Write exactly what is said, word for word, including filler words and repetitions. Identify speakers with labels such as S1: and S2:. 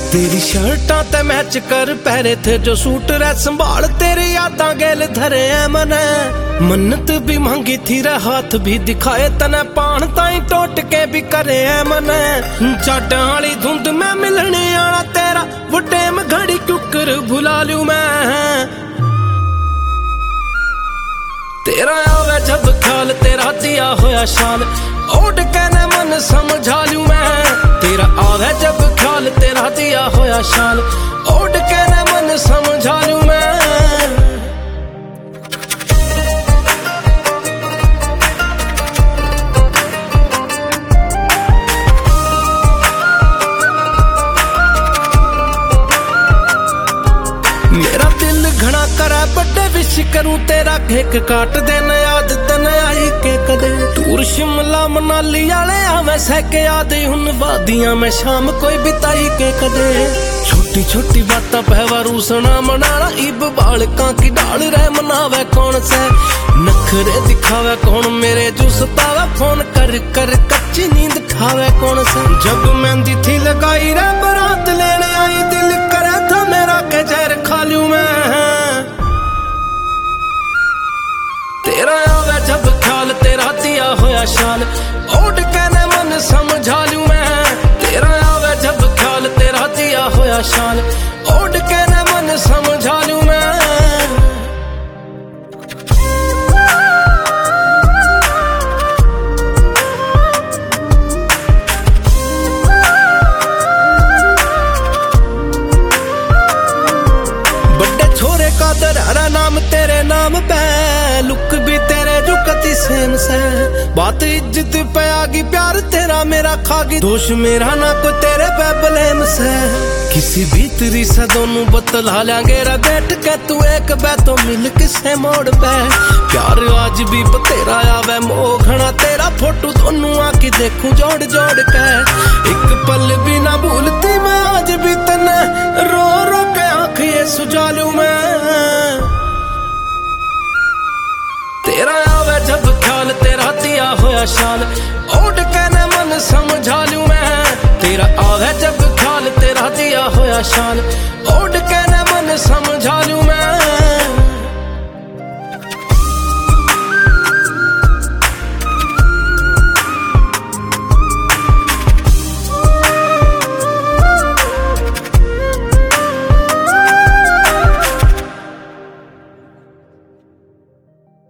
S1: तेरी शर्टां ते मैच कर पहरे थे जो सूट रे संभाल तेरी यादां गेल धरे है मने। मन्नत भी मांगी थी रे हाथ भी दिखाए तने पान ताई टोट के भी करे है मने। जाडां वाली धुंध में मिलने आना तेरा वो टाइम घड़ी कुकर भुला लूं मैं। तेरा आवे जब ख्याल तेरा दिया होया शाल ओढ़ के न मन समझा लूं मैं। तेरा आवे जब ख्याल तेरा दिया होया शाल ओढ़ के न मन समझा लूं मैं। मेरा दिल घना करा बड़े विश करूं तेरा केक काट देना याद तन आई के कदे। टूर शिमला मनाली आले आवे सैके याद हुन वादियां में शाम कोई बिताई के कदे। छोटी छोटी बातां पहवा रूसना मनाना इब बालकां की डाल रह मनावे कौन से। नखरे दिखावे कौन मेरे जो सतावे फोन कर कर कच्ची नींद खावे कौन से। जब मेहंदी थी लगाई रे बारात लेने आई दिल करे था मेरा के जहर खा लूं मैं। तेरा आवे जब ख्याल तेरा दिया होया शाल ओढ़ के न मन समझा लूं मैं। तेरा आवे जब ख्याल तेरा दिया होया शाल ओढ़ के न मन समझा लूं मैं। दरारा नाम तेरे नाम पे लुक भी तेरे जो कति सेम से। बात इज्जत पे आगी प्यार तेरा मेरा खागी दोष मेरा ना को तेरे पे ब्लेम से। किसी भीतरी से दोनों बतला लेंगे रे बैठ के तू एक बैठो मिल किसे मोड़ पे। प्यार आज भी तेरा आवे मोघना तेरा फोटो दोनों आकी देखूं जोड़ जोड़ के। एक पल भी ना भूलती मैं आज भी तने रो रो के आँख ये सुझा लूं मैं। तेरा आवे जब ख्याल तेरा दिया होया शाल ओढ़ के न मन समझा लूं मैं। तेरा आवे जब ख्याल तेरा दिया होया शाल ओढ़